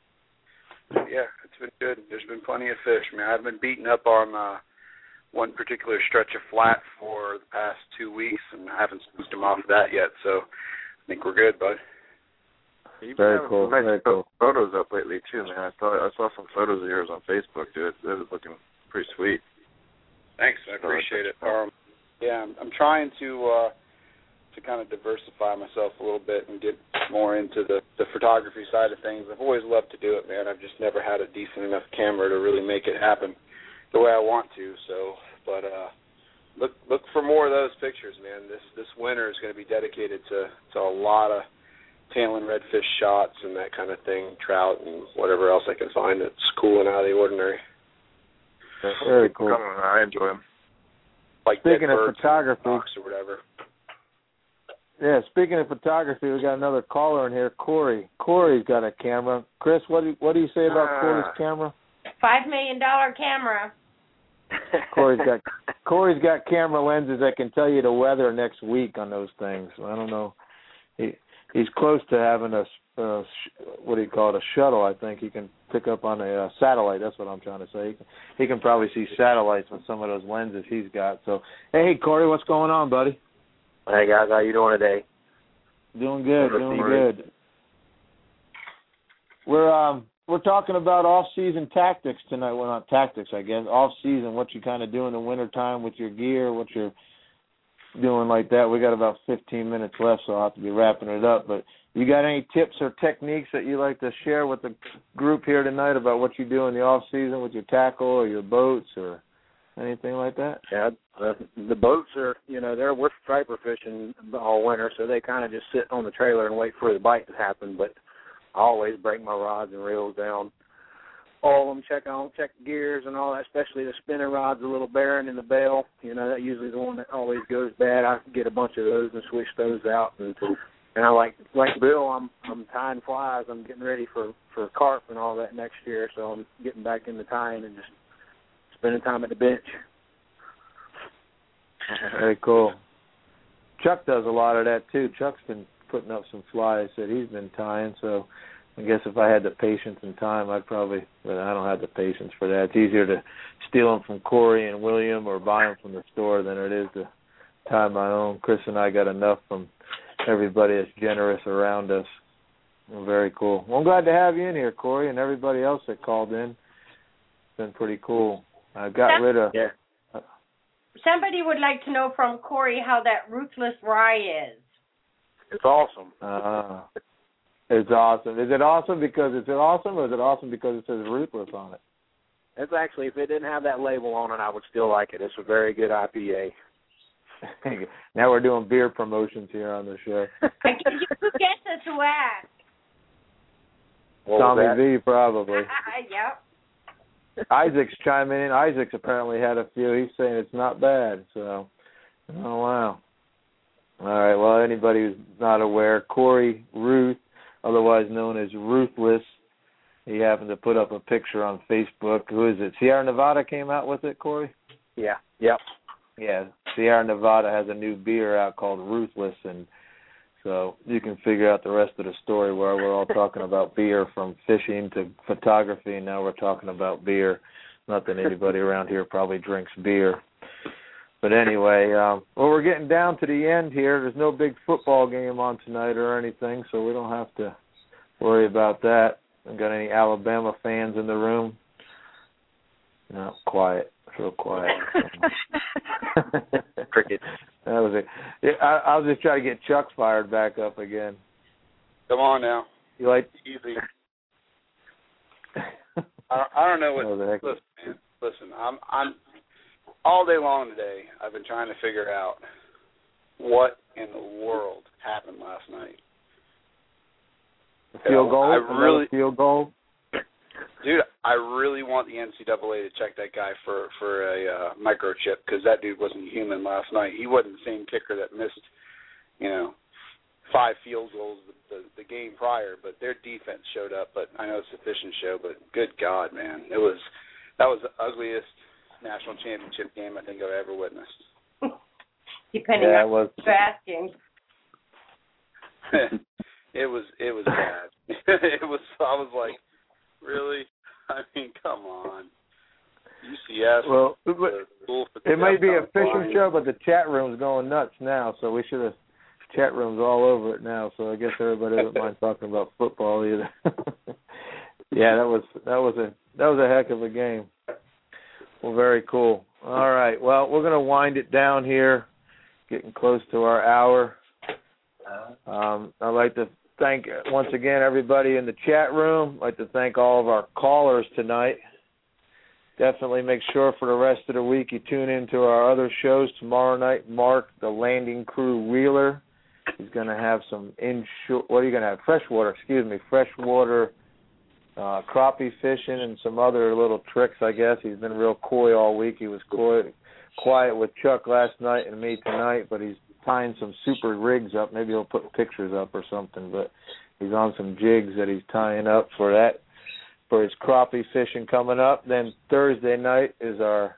Yeah, it's been good. There's been plenty of fish. I mean, I've been beating up on uh, one particular stretch of flat for the past two weeks, and I haven't spooked them off of that yet. So I think we're good, bud. You've Very been cool. Nice Very cool. Photos up lately too, man. I saw I saw some photos of yours on Facebook, dude. It was looking pretty sweet. Thanks, I appreciate it. Um, yeah, I'm, I'm trying to uh, to kind of diversify myself a little bit and get more into the, the photography side of things. I've always loved to do it, man. I've just never had a decent enough camera to really make it happen the way I want to. So, but uh, look look for more of those pictures, man. This this winter is going to be dedicated to to a lot of tail and redfish shots and that kind of thing, trout and whatever else I can find that's cool and out of the ordinary. That's very cool. I enjoy them. Like speaking of birds photography, or whatever. Yeah, speaking of photography, we got another caller in here, Corey. Corey's got a camera. Chris, what do you, what do you say about uh, Corey's camera? Five million dollar camera. Corey's got Corey's got camera lenses that can tell you the weather next week on those things. I don't know. He he's close to having a uh, what do you call it? A shuttle. I think he can pick up on a uh, satellite. That's what I'm trying to say. He can, he can probably see satellites with some of those lenses he's got. So, hey, Corey, what's going on, buddy? Hey guys, how you doing today? Doing good, doing good. We're um we're talking about off-season tactics tonight. Well, not tactics, I guess. Off-season, what you kind of do in the wintertime with your gear, what you're doing like that. We got about fifteen minutes left, so I'll have to be wrapping it up. But you got any tips or techniques that you like to share with the group here tonight about what you do in the off-season with your tackle or your boats or anything like that? Yeah, the, the boats are, you know, they're we're striper fishing all winter, so they kind of just sit on the trailer and wait for the bite to happen. But I always break my rods and reels down, all of them, check on, check the gears and all that, especially the spinning rod's a little barren in the bail. You know, that's usually the one that always goes bad. I get a bunch of those and switch those out. And and I like like Bill, I'm I'm tying flies. I'm getting ready for, for carp and all that next year, so I'm getting back into tying and just spending time at the bench. Very cool. Chuck does a lot of that too. Chuck's been putting up some flies that he's been tying, so I guess if I had the patience and time, I'd probably, but I don't have the patience for that. It's easier to steal them from Corey and William or buy them from the store than it is to tie my own. Chris and I got enough from everybody that's generous around us. Well, very cool. Well, I'm glad to have you in here, Corey, and everybody else that called in. It's been pretty cool. I got Some, rid of... Yeah. Somebody would like to know from Corey how that Ruthless Rye is. It's awesome. Uh, it's awesome. Is it awesome because it's awesome, or is it awesome because it says Ruthless on it? It's actually, if it didn't have that label on it, I would still like it. It's a very good I P A. Now we're doing beer promotions here on the show. I can you guess us who asked. Tommy V, probably. Yep. Isaac's chiming in. Isaac's apparently had a few. He's saying it's not bad. So, oh, wow. All right, well, anybody who's not aware, Corey Ruth, otherwise known as Ruthless, he happened to put up a picture on Facebook. Who is it? Sierra Nevada came out with it, Corey? Yeah. Yep. Yeah, Sierra Nevada has a new beer out called Ruthless, and so you can figure out the rest of the story where we're all talking about beer, from fishing to photography, and now we're talking about beer. Not that anybody around here probably drinks beer. But anyway, um, well, we're getting down to the end here. There's no big football game on tonight or anything, so we don't have to worry about that. Haven't got any Alabama fans in the room? No, quiet. Real quiet. Cricket. That was it. Yeah, I, I'll just try to get Chuck fired back up again. Come on now. You like easy? I, I don't know what. Oh, listen, man. Listen, I'm I'm all day long today. I've been trying to figure out what in the world happened last night. The field goal. I really field goal. Dude, I really want the N C double A to check that guy for for a uh, microchip, because that dude wasn't human last night. He wasn't the same kicker that missed, you know, five field goals the, the, the game prior. But their defense showed up. But I know it's a fishing show. But good God, man, it was that was the ugliest national championship game I think I've ever witnessed. Depending yeah, on what you're asking. it was it was bad. it was. I was like. Really? I mean, come on. U C S. Well, it might be a fishing flying. show, but the chat room's going nuts now, so we should have chat rooms all over it now. So I guess everybody doesn't mind talking about football either. Yeah, that was that was a that was a heck of a game. Well, very cool. All right. Well, we're gonna wind it down here, getting close to our hour. Um, I'd like to thank once again everybody in the chat room. I'd like to thank all of our callers tonight. definitely make sure for the rest of the week you tune into our other shows. Tomorrow night, Mark, the Landing Crew Wheeler, he's going to have some inshore, what are you going to have? Freshwater, excuse me, freshwater uh, crappie fishing and some other little tricks, I guess. He's been real coy all week. He was coy, quiet with Chuck last night and me tonight, but he's tying some super rigs up. Maybe he'll put pictures up or something, but he's on some jigs that he's tying up for that, for his crappie fishing coming up. Then Thursday night is our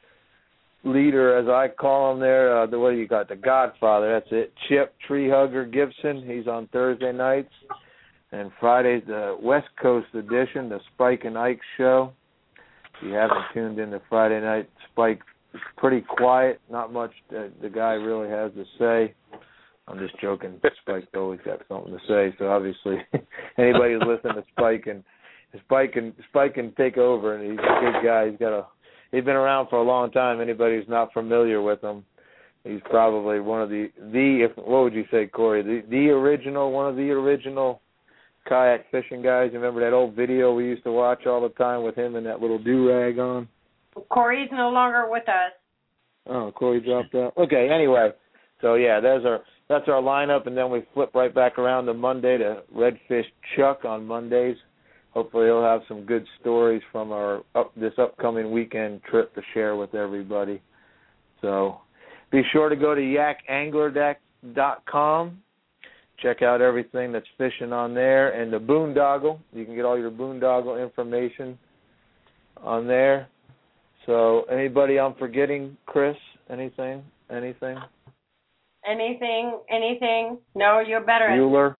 leader, as I call him there, uh, the what do you got, the Godfather, that's it, Chip Tree Hugger Gibson. He's on Thursday nights. And Friday's the West Coast edition, the Spike and Ike show. If you haven't tuned in to Friday night, Spike is pretty quiet, not much uh, the guy really has to say. I'm just joking. Spike's always got something to say, so obviously anybody who's listening to Spike and Spike can Spike can take over, and he's a good guy. He's got a he's been around for a long time. Anybody who's not familiar with him, he's probably one of the the if, what would you say, Corey? The the original, one of the original kayak fishing guys. You remember that old video we used to watch all the time with him and that little do-rag on? Corey's no longer with us. Oh, Corey dropped out. Okay, anyway. So, yeah, there's our that's our lineup, and then we flip right back around to Monday to Redfish Chuck on Mondays. Hopefully he'll have some good stories from our up, this upcoming weekend trip to share with everybody. So be sure to go to yak angler dot com. Check out everything that's fishing on there. And the Boondoggle, you can get all your Boondoggle information on there. So anybody I'm forgetting, Chris? Anything? Anything? Anything? Anything? No, you're better at Bueller?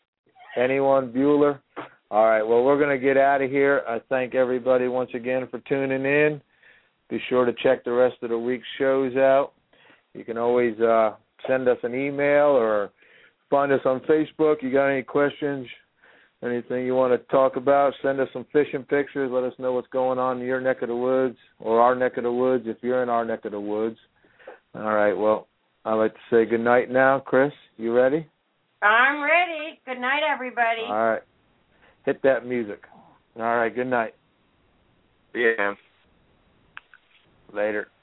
Anyone? Bueller? All right, well, we're going to get out of here. I thank everybody once again for tuning in. Be sure to check the rest of the week's shows out. You can always uh, send us an email or find us on Facebook. You got any questions, anything you want to talk about, send us some fishing pictures. Let us know what's going on in your neck of the woods or our neck of the woods if you're in our neck of the woods. All right, well, I'd like to say good night now. Chris, you ready? I'm ready. Good night, everybody. All right. Hit that music. All right, good night. Yeah. Later.